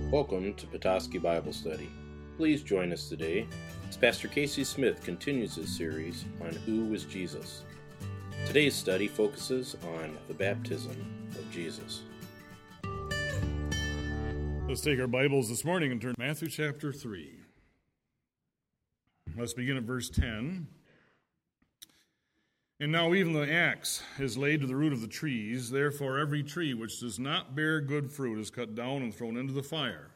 Welcome to Petoskey Bible Study. Please join us today as Pastor Casey Smith continues his series on Who was Jesus. Today's study focuses on the baptism of Jesus. Let's take our Bibles this morning and turn to Matthew chapter 3. Let's begin at verse 10. And now even the axe is laid to the root of the trees. Therefore every tree which does not bear good fruit is cut down and thrown into the fire.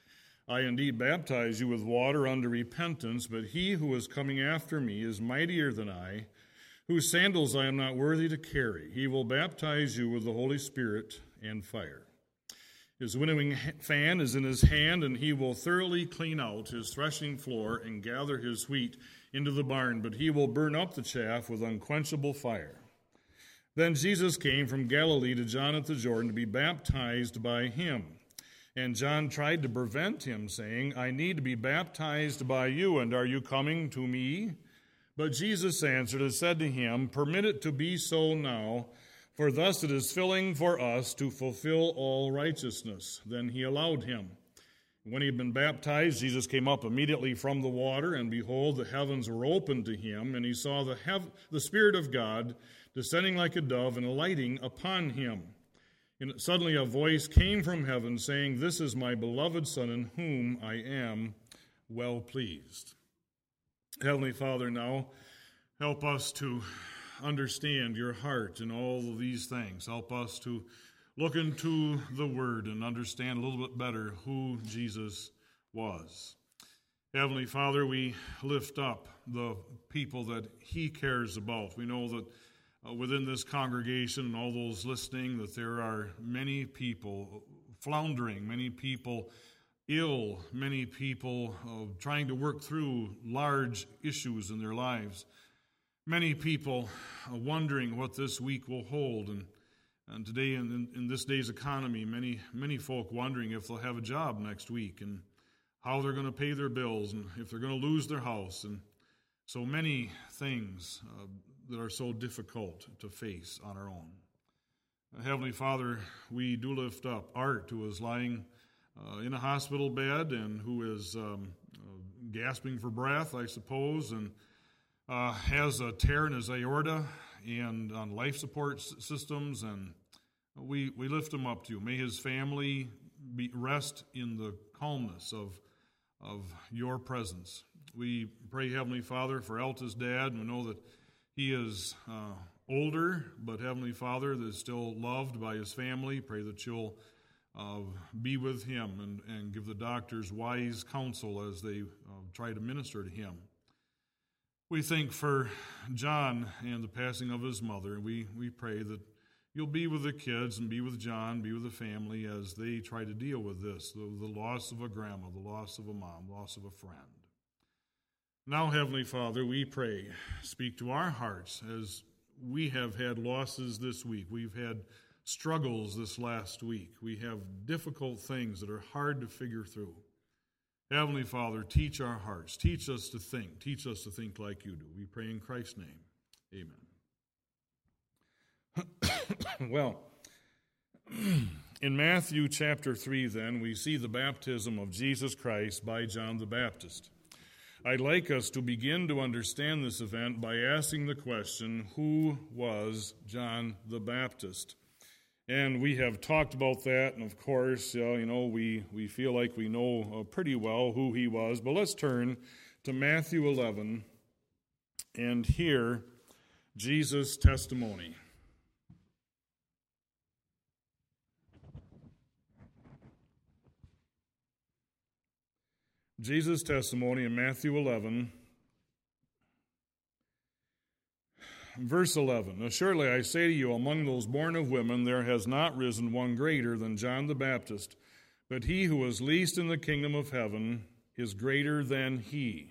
I indeed baptize you with water unto repentance, but he who is coming after me is mightier than I, whose sandals I am not worthy to carry. He will baptize you with the Holy Spirit and fire. His winnowing fan is in his hand, and he will thoroughly clean out his threshing floor and gather his wheat into the barn, but he will burn up the chaff with unquenchable fire. Then Jesus came from Galilee to John at the Jordan to be baptized by him. And John tried to prevent him, saying, I need to be baptized by you, and are you coming to me? But Jesus answered and said to him, Permit it to be so now, for thus it is filling for us to fulfill all righteousness. Then he allowed him. When he had been baptized, Jesus came up immediately from the water, and behold, the heavens were opened to him, and he saw the Spirit of God descending like a dove and alighting upon him. And suddenly a voice came from heaven, saying, This is my beloved Son, in whom I am well pleased. Heavenly Father, now help us to understand your heart in all of these things. Help us to look into the Word and understand a little bit better who Jesus was. Heavenly Father, we lift up the people that he cares about. We know that within this congregation and all those listening that there are many people floundering, many people ill, many people trying to work through large issues in their lives, many people wondering what this week will hold, and today in this day's economy, many folk wondering if they'll have a job next week and how they're going to pay their bills and if they're going to lose their house, and so many things that are so difficult to face on our own. Heavenly Father, we do lift up Art, who is lying in a hospital bed and who is gasping for breath, I suppose, and has a tear in his aorta and on life support systems, and we lift him up to you. May his family rest in the calmness of your presence. We pray, Heavenly Father, for Elta's dad, and we know that he is older, but Heavenly Father, that is still loved by his family. Pray that you'll be with him and give the doctors wise counsel as they try to minister to him. We think for John and the passing of his mother. We pray that you'll be with the kids and be with John, be with the family as they try to deal with this, the loss of a grandma, the loss of a mom, loss of a friend. Now, Heavenly Father, we pray, speak to our hearts as we have had losses this week. We've had struggles this last week. We have difficult things that are hard to figure through. Heavenly Father, teach our hearts. Teach us to think. Teach us to think like you do. We pray in Christ's name. Amen. Well, in Matthew chapter 3, then, we see the baptism of Jesus Christ by John the Baptist. I'd like us to begin to understand this event by asking the question, who was John the Baptist? And we have talked about that, and of course, we feel like we know pretty well who he was. But let's turn to Matthew 11 and hear Jesus' testimony. Jesus' testimony in Matthew 11, verse 11. Surely I say to you, among those born of women, there has not risen one greater than John the Baptist, but he who is least in the kingdom of heaven is greater than he.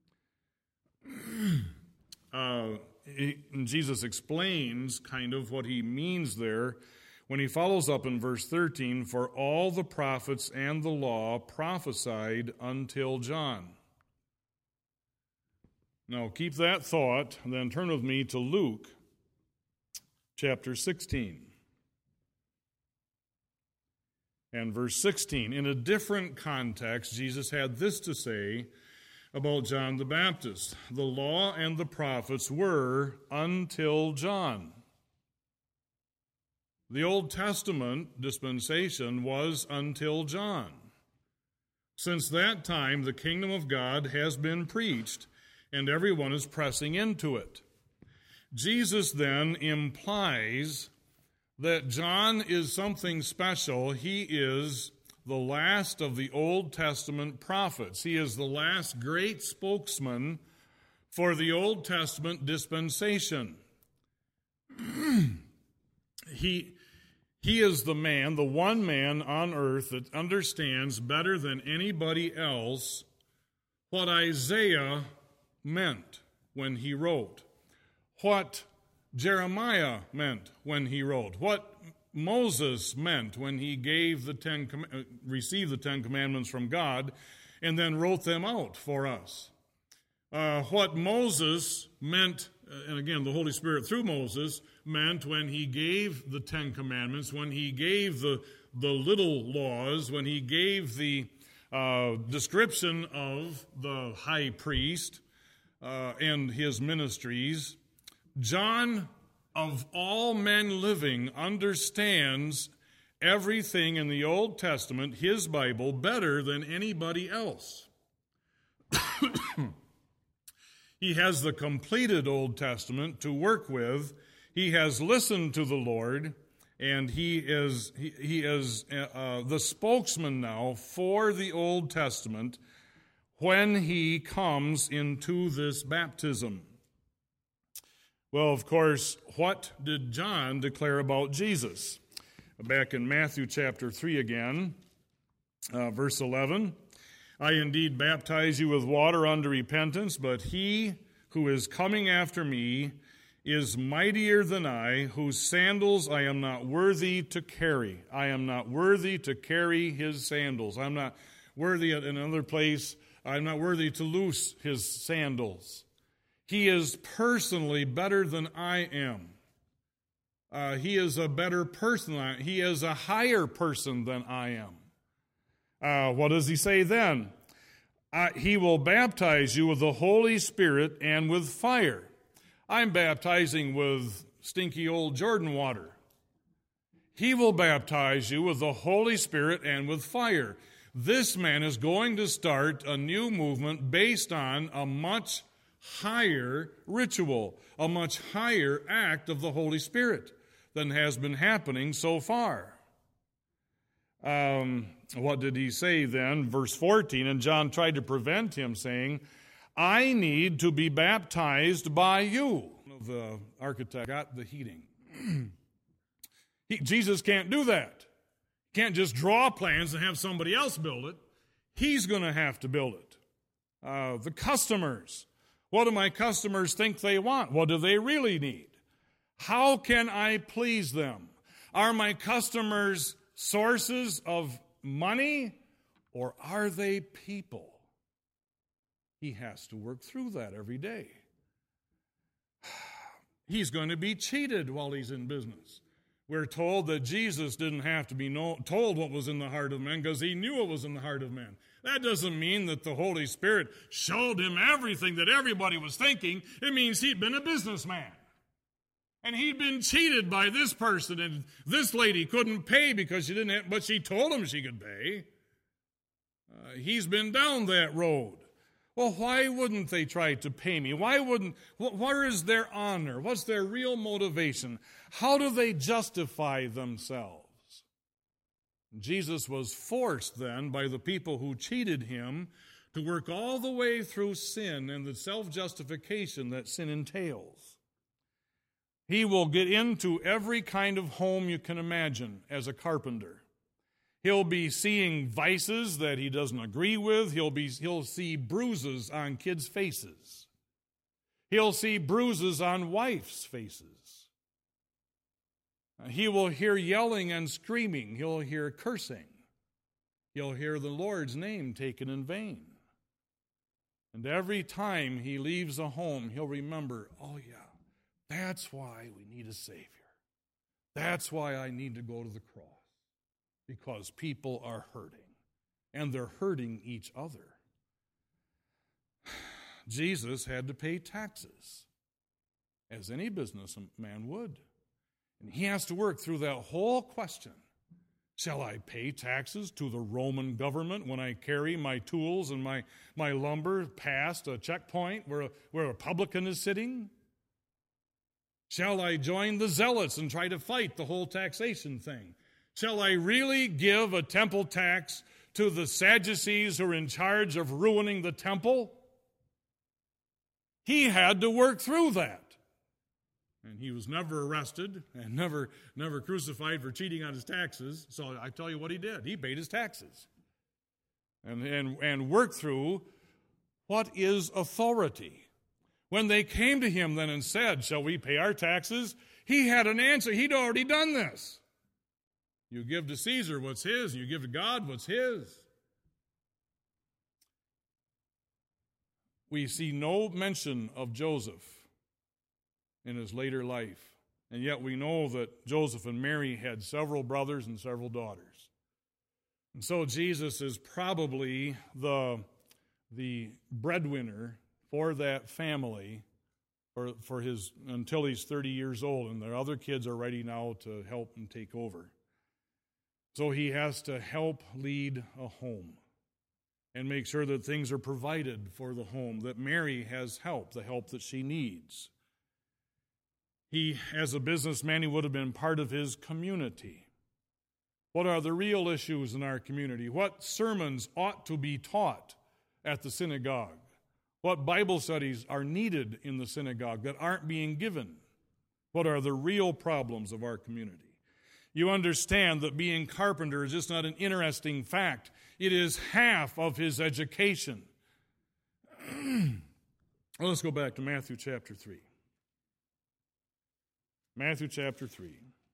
Jesus explains kind of what he means there when he follows up in verse 13, for all the prophets and the law prophesied until John. Now keep that thought, and then turn with me to Luke chapter 16. And verse 16, in a different context, Jesus had this to say about John the Baptist. The law and the prophets were until John. The Old Testament dispensation was until John. Since that time, the kingdom of God has been preached, and everyone is pressing into it. Jesus then implies that John is something special. He is the last of the Old Testament prophets. He is the last great spokesman for the Old Testament dispensation. He is the man, the one man on earth that understands better than anybody else what Isaiah meant when he wrote, what Jeremiah meant when he wrote, what Moses meant when he received the Ten Commandments from God and then wrote them out for us. What Moses meant, and again, the Holy Spirit through Moses, meant when he gave the Ten Commandments, when he gave the little laws, when he gave the description of the high priest and his ministries. John, of all men living, understands everything in the Old Testament, his Bible, better than anybody else. He has the completed Old Testament to work with. He has listened to the Lord, and he is the spokesman now for the Old Testament when he comes into this baptism. Well, of course, what did John declare about Jesus? Back in Matthew chapter 3 again, verse 11, I indeed baptize you with water unto repentance, but he who is coming after me is mightier than I, whose sandals I am not worthy to carry. I am not worthy to carry his sandals. I'm not worthy, in another place, I'm not worthy to loose his sandals. He is personally better than I am. He is a better person than I am. He is a higher person than I am. What does he say then? He will baptize you with the Holy Spirit and with fire. I'm baptizing with stinky old Jordan water. He will baptize you with the Holy Spirit and with fire. This man is going to start a new movement based on a much higher ritual, a much higher act of the Holy Spirit than has been happening so far. What did he say then? Verse 14, and John tried to prevent him, saying, I need to be baptized by you. The architect got the heating. Jesus can't do that. He can't just draw plans and have somebody else build it. He's going to have to build it. The customers. What do my customers think they want? What do they really need? How can I please them? Are my customers sources of money, or are they people? He has to work through that every day. He's going to be cheated while he's in business. We're told that Jesus didn't have to be told what was in the heart of men because he knew what was in the heart of men. That doesn't mean that the Holy Spirit showed him everything that everybody was thinking. It means he'd been a businessman. And he'd been cheated by this person, and this lady couldn't pay because she didn't have, but she told him she could pay. He's been down that road. Well, why wouldn't they try to pay me? Where is their honor? What's their real motivation? How do they justify themselves? Jesus was forced then by the people who cheated him to work all the way through sin and the self-justification that sin entails. He will get into every kind of home you can imagine as a carpenter. He'll be seeing vices that he doesn't agree with. He'll see bruises on kids' faces. He'll see bruises on wives' faces. He will hear yelling and screaming. He'll hear cursing. He'll hear the Lord's name taken in vain. And every time he leaves a home, he'll remember, oh yeah, that's why we need a Savior. That's why I need to go to the cross. because people are hurting, and they're hurting each other. Jesus had to pay taxes, as any businessman would. And he has to work through that whole question. Shall I pay taxes to the Roman government when I carry my tools and my lumber past a checkpoint where a publican is sitting? Shall I join the zealots and try to fight the whole taxation thing? Shall I really give a temple tax to the Sadducees who are in charge of ruining the temple? He had to work through that. And he was never arrested and never crucified for cheating on his taxes. So I tell you what he did. He paid his taxes and worked through what is authority. When they came to him then and said, shall we pay our taxes? He had an answer. He'd already done this. You give to Caesar what's his, and you give to God what's his. We see no mention of Joseph in his later life. And yet we know that Joseph and Mary had several brothers and several daughters. And so Jesus is probably the breadwinner for that family for his until he's 30 years old, and their other kids are ready now to help and take over. So he has to help lead a home and make sure that things are provided for the home, that Mary has help, the help that she needs. He, as a businessman, he would have been part of his community. What are the real issues in our community? What sermons ought to be taught at the synagogue? What Bible studies are needed in the synagogue that aren't being given? What are the real problems of our community? You understand that being carpenter is just not an interesting fact. It is half of his education. Well, let's go back to Matthew chapter 3. Matthew chapter 3.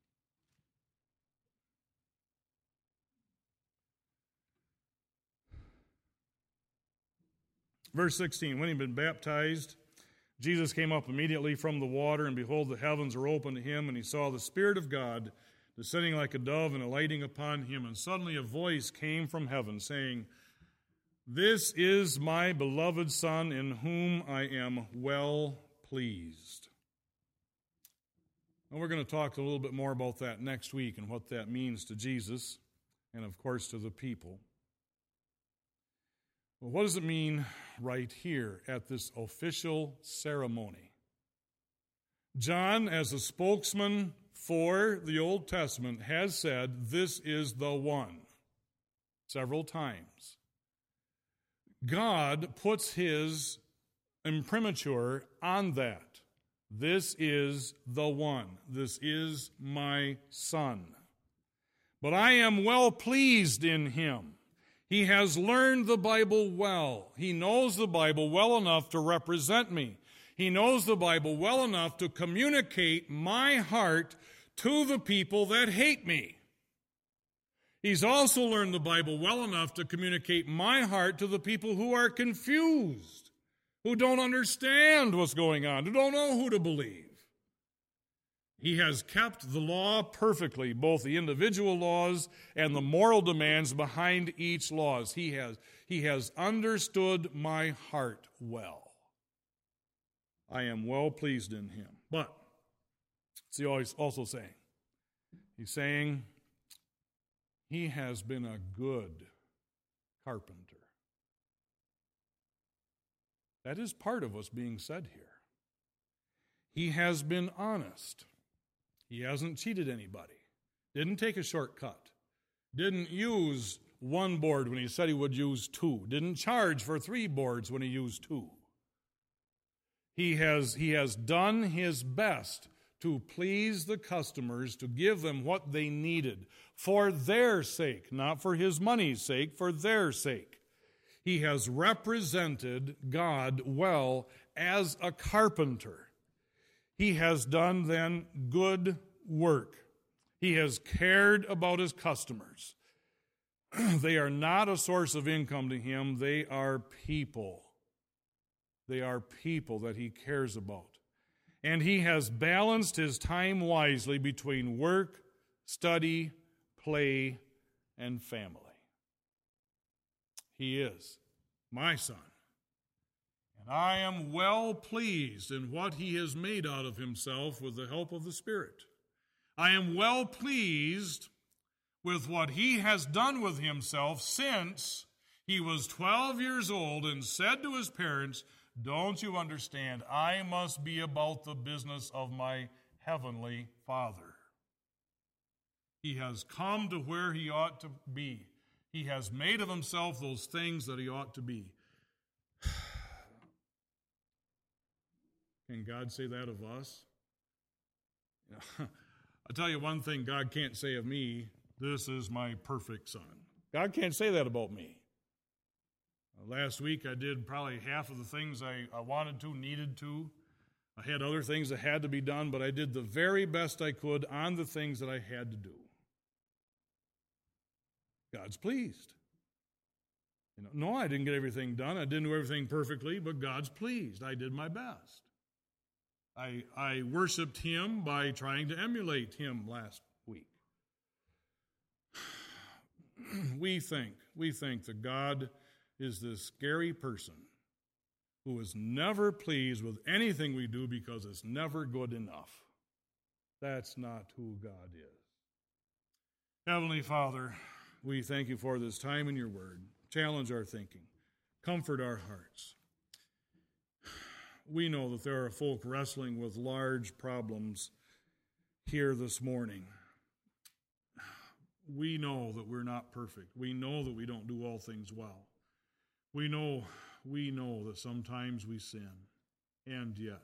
Verse 16, when he had been baptized, Jesus came up immediately from the water, and behold, the heavens were opened to him, and he saw the Spirit of God descending like a dove and alighting upon him. And suddenly a voice came from heaven, saying, this is my beloved Son, in whom I am well pleased. And we're going to talk a little bit more about that next week and what that means to Jesus and, of course, to the people. Well, what does it mean right here at this official ceremony? John, as a spokesman for the Old Testament, has said, this is the one, several times. God puts his imprimatur on that. This is the one. This is my Son. But I am well pleased in him. He has learned the Bible well. He knows the Bible well enough to represent me. He knows the Bible well enough to communicate my heart to the people that hate me. He's also learned the Bible well enough to communicate my heart to the people who are confused, who don't understand what's going on, who don't know who to believe. He has kept the law perfectly, both the individual laws and the moral demands behind each law. He has understood my heart well. I am well pleased in him. But, what's he always also saying? He's saying, he has been a good carpenter. That is part of what's being said here. He has been honest. He hasn't cheated anybody. Didn't take a shortcut. Didn't use one board when he said he would use two. Didn't charge for 3 boards when he used 2. He has done his best to please the customers, to give them what they needed for their sake, not for his money's sake, for their sake. He has represented God well as a carpenter. He has done then good work. He has cared about his customers. They are not a source of income to him. They are people. They are people that he cares about. And he has balanced his time wisely between work, study, play, and family. He is my Son. And I am well pleased in what He has made out of Himself with the help of the Spirit. I am well pleased with what He has done with Himself since He was 12 years old and said to His parents, "Don't you understand? I must be about the business of my heavenly Father." He has come to where He ought to be. He has made of Himself those things that He ought to be. Can God say that of us? I'll tell you one thing God can't say of me: this is my perfect Son. God can't say that about me. Last week I did probably half of the things I wanted to, needed to. I had other things that had to be done, but I did the very best I could on the things that I had to do. God's pleased. No, I didn't get everything done. I didn't do everything perfectly, but God's pleased. I did my best. I worshiped Him by trying to emulate Him last week. We think that God is this scary person who is never pleased with anything we do because it's never good enough. That's not who God is. Heavenly Father, we thank You for this time in Your Word. Challenge our thinking. Comfort our hearts. We know that there are folk wrestling with large problems here this morning. We know that we're not perfect. We know that we don't do all things well. We know that sometimes we sin, and yet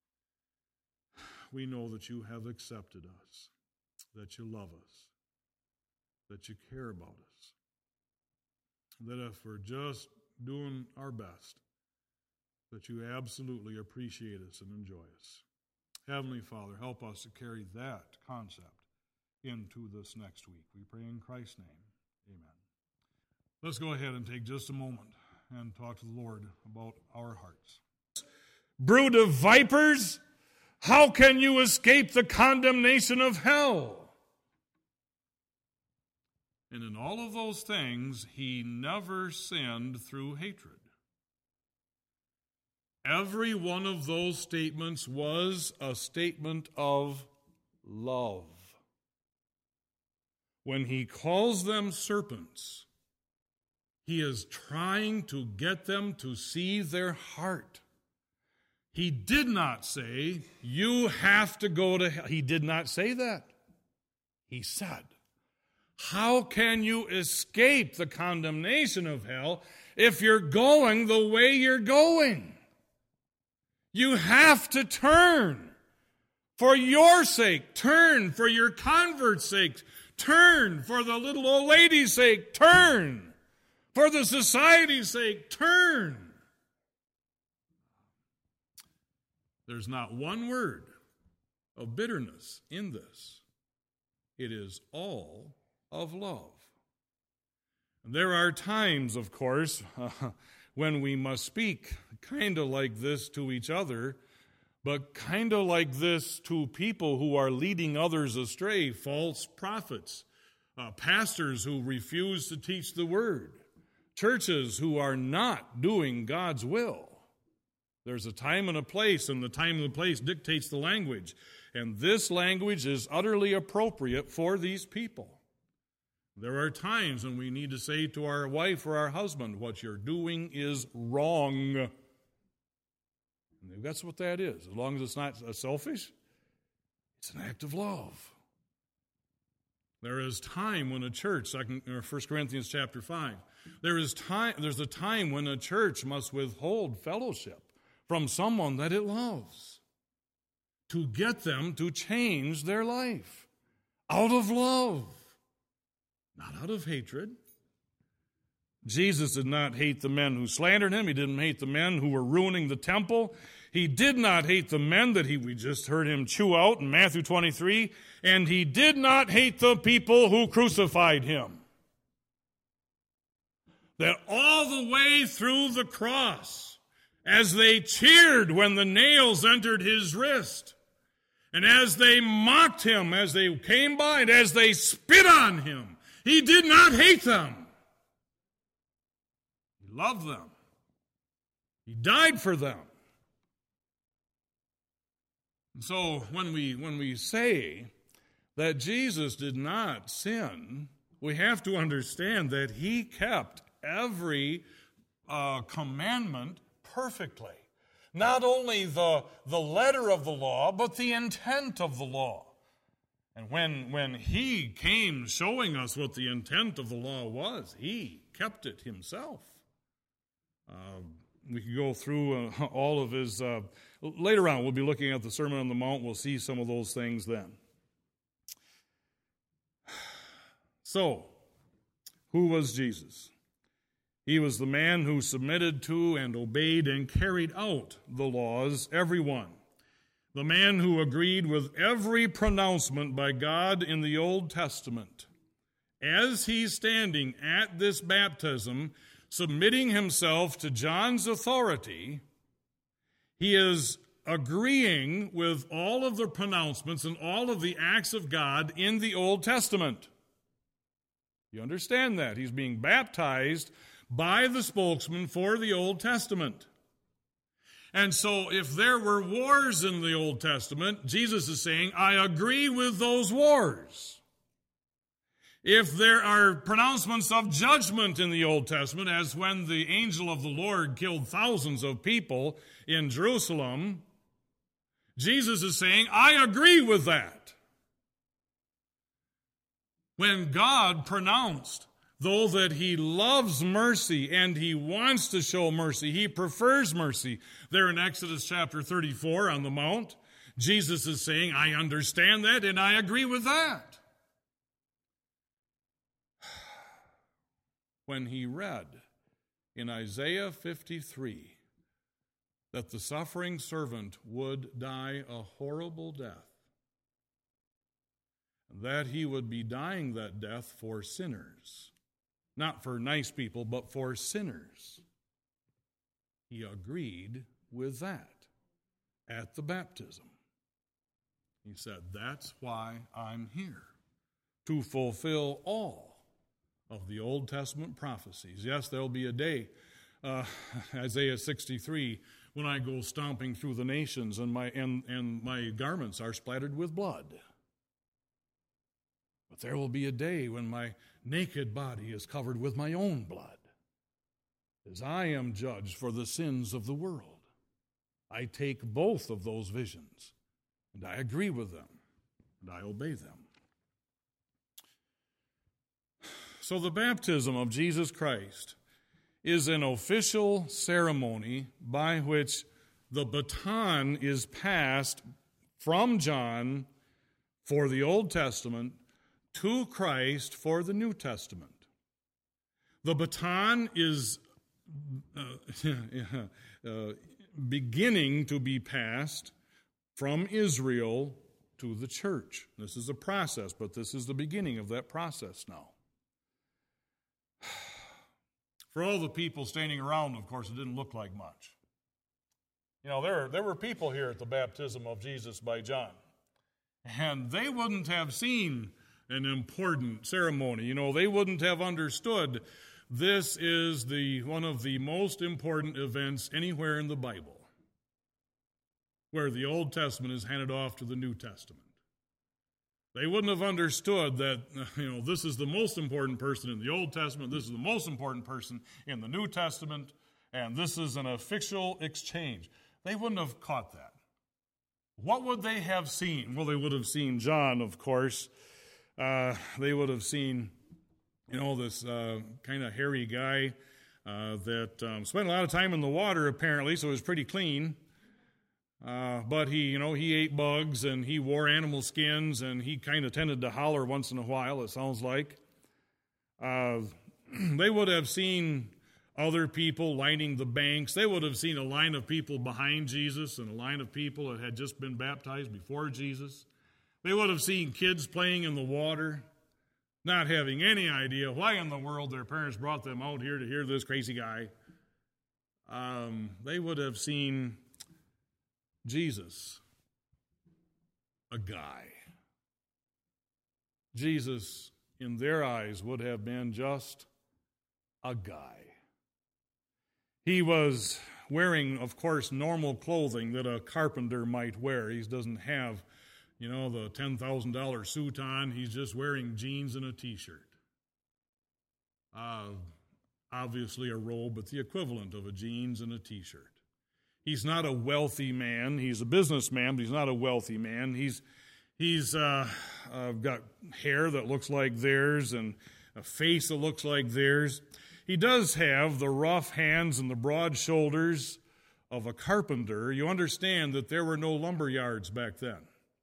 we know that You have accepted us, that You love us, that You care about us, that if we're just doing our best, that You absolutely appreciate us and enjoy us. Heavenly Father, help us to carry that concept into this next week. We pray in Christ's name. Amen. Let's go ahead and take just a moment and talk to the Lord about our hearts. Brood of vipers, how can you escape the condemnation of hell? And in all of those things, He never sinned through hatred. Every one of those statements was a statement of love. When He calls them serpents, He is trying to get them to see their heart. He did not say, "You have to go to hell." He did not say that. He said, "How can you escape the condemnation of hell if you're going the way you're going? You have to turn for your sake. Turn for your convert's sake. Turn for the little old lady's sake. Turn for the society's sake. Turn." There's not one word of bitterness in this. It is all of love. There are times, of course, when we must speak kind of like this to each other, but kind of like this to people who are leading others astray, false prophets, pastors who refuse to teach the Word, churches who are not doing God's will. There's a time and a place, and the time and the place dictates the language. And this language is utterly appropriate for these people. There are times when we need to say to our wife or our husband, "What you're doing is wrong." And that's what that is. As long as it's not selfish, it's an act of love. There is time when a church, 1 Corinthians chapter 5, there's a time when a church must withhold fellowship from someone that it loves to get them to change their life out of love, not out of hatred. Jesus did not hate the men who slandered Him. He didn't hate the men who were ruining the temple. He did not hate the men that we just heard Him chew out in Matthew 23. And He did not hate the people who crucified Him. That all the way through the cross, as they cheered when the nails entered His wrist, and as they mocked Him, as they came by, and as they spit on Him, He did not hate them. He loved them. He died for them. And so when we say that Jesus did not sin, we have to understand that he kept every commandment perfectly. Not only the letter of the law, but the intent of the law. And when he came showing us what the intent of the law was, he kept it himself. We could go through all of his... later on, we'll be looking at the Sermon on the Mount. We'll see some of those things then. So, who was Jesus? He was the man who submitted to and obeyed and carried out the laws, every one. The man who agreed with every pronouncement by God in the Old Testament. As he's standing at this baptism, submitting himself to John's authority, he is agreeing with all of the pronouncements and all of the acts of God in the Old Testament. You understand that? He's being baptized by the spokesman for the Old Testament. And so if there were wars in the Old Testament, Jesus is saying, I agree with those wars. If there are pronouncements of judgment in the Old Testament, as when the angel of the Lord killed thousands of people in Jerusalem, Jesus is saying, I agree with that. When God pronounced, though that he loves mercy and he wants to show mercy, he prefers mercy. There in Exodus chapter 34 on the Mount, Jesus is saying, I understand that and I agree with that. When he read in Isaiah 53 that the suffering servant would die a horrible death, that he would be dying that death for sinners, not for nice people, but for sinners, he agreed with that at the baptism. He said, that's why I'm here, to fulfill all of the Old Testament prophecies. Yes, there'll be a day, Isaiah 63, when I go stomping through the nations and my garments are splattered with blood. But there will be a day when my naked body is covered with my own blood, as I am judged for the sins of the world. I take both of those visions, and I agree with them, and I obey them. So the baptism of Jesus Christ is an official ceremony by which the baton is passed from John for the Old Testament to Christ for the New Testament. The baton is beginning to be passed from Israel to the church. This is a process, but this is the beginning of that process now. For all the people standing around, of course, it didn't look like much. You know, there were people here at the baptism of Jesus by John, and they wouldn't have seen an important ceremony. You know, they wouldn't have understood this is one of the most important events anywhere in the Bible, where the Old Testament is handed off to the New Testament. They wouldn't have understood that, this is the most important person in the Old Testament, this is the most important person in the New Testament, and this is an official exchange. They wouldn't have caught that. What would they have seen? Well, they would have seen John, of course. They would have seen, this kind of hairy guy that spent a lot of time in the water, apparently, so he was pretty clean. But he ate bugs and he wore animal skins and he kind of tended to holler once in a while, it sounds like. They would have seen other people lining the banks. They would have seen a line of people behind Jesus and a line of people that had just been baptized before Jesus. They would have seen kids playing in the water, not having any idea why in the world their parents brought them out here to hear this crazy guy. They would have seen Jesus, a guy. Jesus in their eyes, would have been just a guy. He was wearing, of course, normal clothing that a carpenter might wear. He doesn't have, the $10,000 suit on. He's just wearing jeans and a T-shirt. Obviously a robe, but the equivalent of a jeans and a T-shirt. He's not a wealthy man. He's a businessman, but he's not a wealthy man. He's got hair that looks like theirs and a face that looks like theirs. He does have the rough hands and the broad shoulders of a carpenter. You understand that there were no lumber yards back then.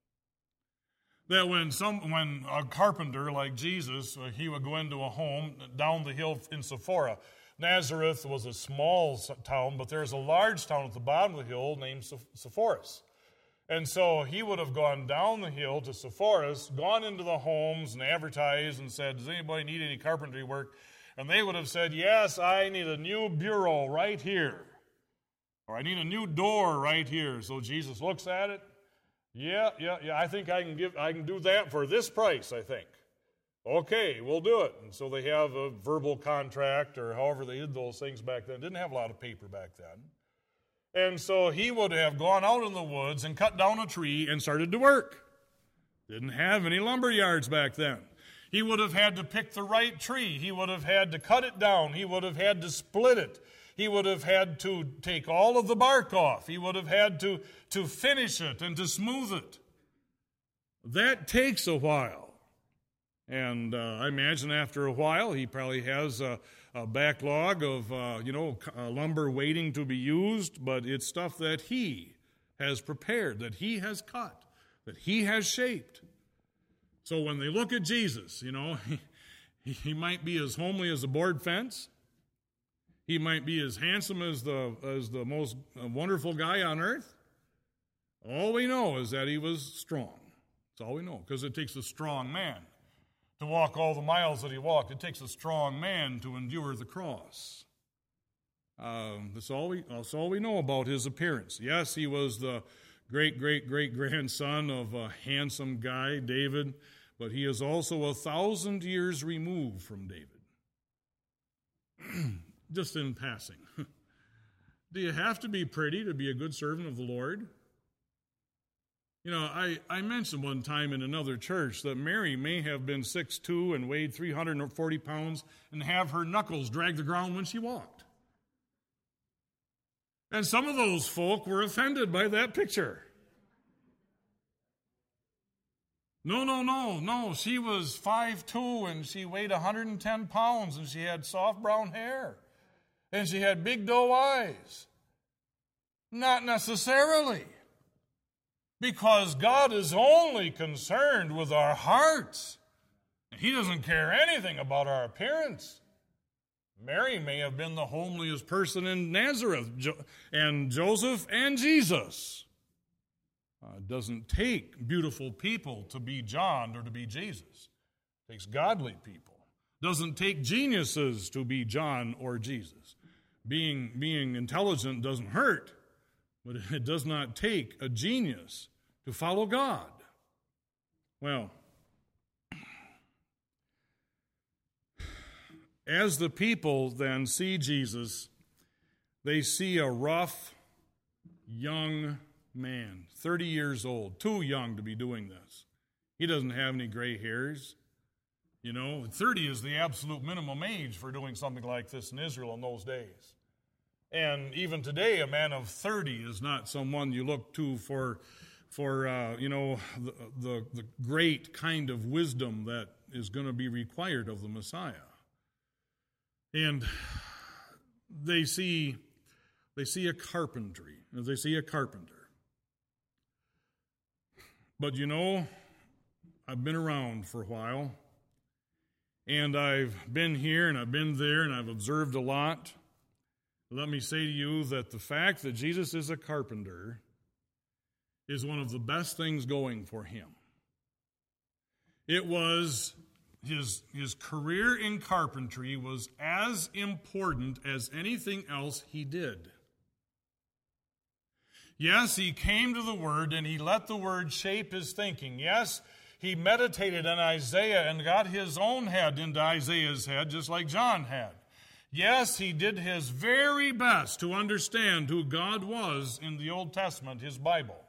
That when a carpenter like Jesus, he would go into a home down the hill in Sephora. Nazareth was a small town, but there's a large town at the bottom of the hill named Sepphoris. And so he would have gone down the hill to Sepphoris, gone into the homes and advertised and said, does anybody need any carpentry work? And they would have said, yes, I need a new bureau right here. Or I need a new door right here. So Jesus looks at it. Yeah, I think I can do that for this price, I think. Okay, we'll do it. And so they have a verbal contract, or however they did those things back then. Didn't have a lot of paper back then. And so he would have gone out in the woods and cut down a tree and started to work. Didn't have any lumber yards back then. He would have had to pick the right tree. He would have had to cut it down. He would have had to split it. He would have had to take all of the bark off. He would have had to finish it and to smooth it. That takes a while. And I imagine after a while he probably has a backlog of lumber waiting to be used, but it's stuff that he has prepared, that he has cut, that he has shaped. So when they look at Jesus, he might be as homely as a board fence. He might be as handsome as the most wonderful guy on earth. All we know is that he was strong. That's all we know, because it takes a strong man to walk all the miles that he walked. It takes a strong man to endure the cross. That's all we know about his appearance. Yes, he was the great-great-great-grandson of a handsome guy, David, but he is also 1,000 years removed from David. Just in passing. Do you have to be pretty to be a good servant of the Lord? I mentioned one time in another church that Mary may have been 6'2" and weighed 340 pounds and have her knuckles drag the ground when she walked. And some of those folk were offended by that picture. No. She was 5'2" and she weighed 110 pounds and she had soft brown hair. And she had big doe eyes. Not necessarily. Because God is only concerned with our hearts. He doesn't care anything about our appearance. Mary may have been the homeliest person in Nazareth, and Joseph and Jesus. It doesn't take beautiful people to be John or to be Jesus. It takes godly people. It doesn't take geniuses to be John or Jesus. Being intelligent doesn't hurt, but it does not take a genius to follow God. Well, as the people then see Jesus, they see a rough, young man, 30 years old, too young to be doing this. He doesn't have any gray hairs. 30 is the absolute minimum age for doing something like this in Israel in those days. And even today, a man of 30 is not someone you look to for the great kind of wisdom that is going to be required of the Messiah. And they see a carpenter. But I've been around for a while, and I've been here and I've been there and I've observed a lot. Let me say to you that the fact that Jesus is a carpenter is one of the best things going for him. It was his career in carpentry was as important as anything else he did. Yes, he came to the Word and he let the Word shape his thinking. Yes, He meditated on Isaiah and got his own head into Isaiah's head, just like John had. Yes, he did his very best to understand who God was in the Old Testament, his Bible.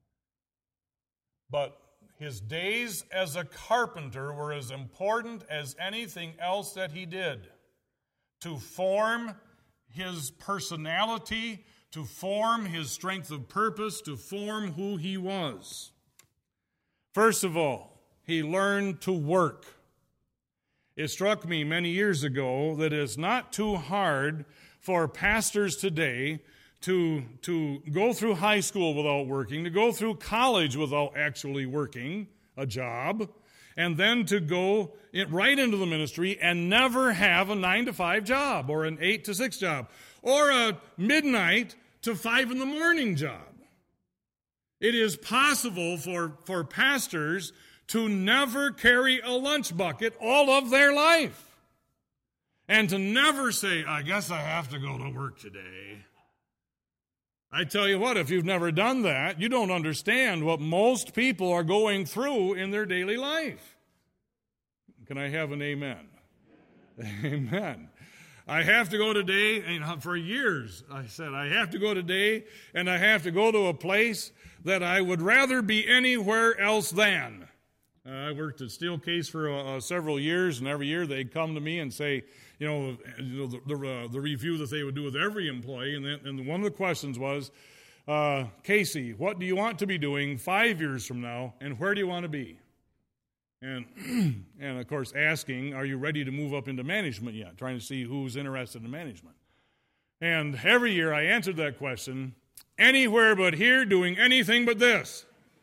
But his days as a carpenter were as important as anything else that he did to form his personality, to form his strength of purpose, to form who he was. First of all, he learned to work. It struck me many years ago that it's not too hard for pastors today to go through high school without working, to go through college without actually working a job, and then to go right into the ministry and never have a 9-to-5 job or an 8-to-6 job or a midnight to 5 in the morning job. It is possible for pastors to never carry a lunch bucket all of their life and to never say, I guess I have to go to work today. I tell you what, if you've never done that, you don't understand what most people are going through in their daily life. Can I have an amen? Amen. I have to go today, and for years I said, I have to go today, and I have to go to a place that I would rather be anywhere else than. I worked at Steelcase for several years, and every year they'd come to me and say, the review that they would do with every employee, and one of the questions was, Casey, what do you want to be doing 5 years from now, and where do you want to be? And of course, asking, are you ready to move up into management yet? Trying to see who's interested in management. And every year I answered that question, anywhere but here, doing anything but this.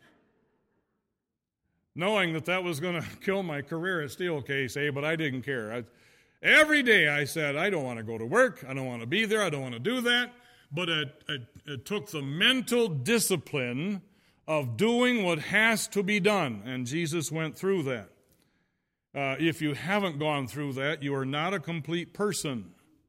Knowing that was going to kill my career at Steelcase, but I didn't care. Every day I said, I don't want to go to work, I don't want to be there, I don't want to do that. But it took the mental discipline of doing what has to be done, and Jesus went through that. If you haven't gone through that, you are not a complete person.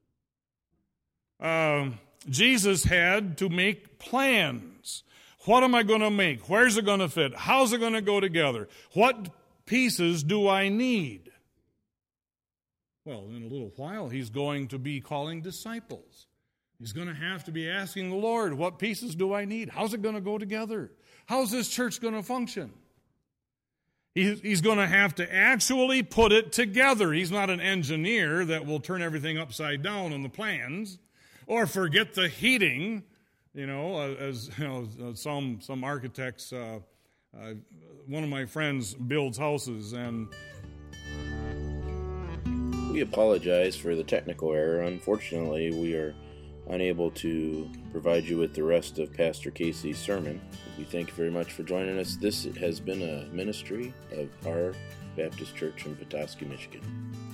Jesus had to make plans. What am I going to make? Where's it going to fit? How's it going to go together? What pieces do I need? Well, in a little while, he's going to be calling disciples. He's going to have to be asking the Lord, what pieces do I need? How's it going to go together? How's this church going to function? He's going to have to actually put it together. He's not an engineer that will turn everything upside down on the plans or forget the heating. Some architects, one of my friends builds houses, and we apologize for the technical error. Unfortunately, we are unable to provide you with the rest of Pastor Casey's sermon. We thank you very much for joining us. This has been a ministry of our Baptist Church in Petoskey, Michigan.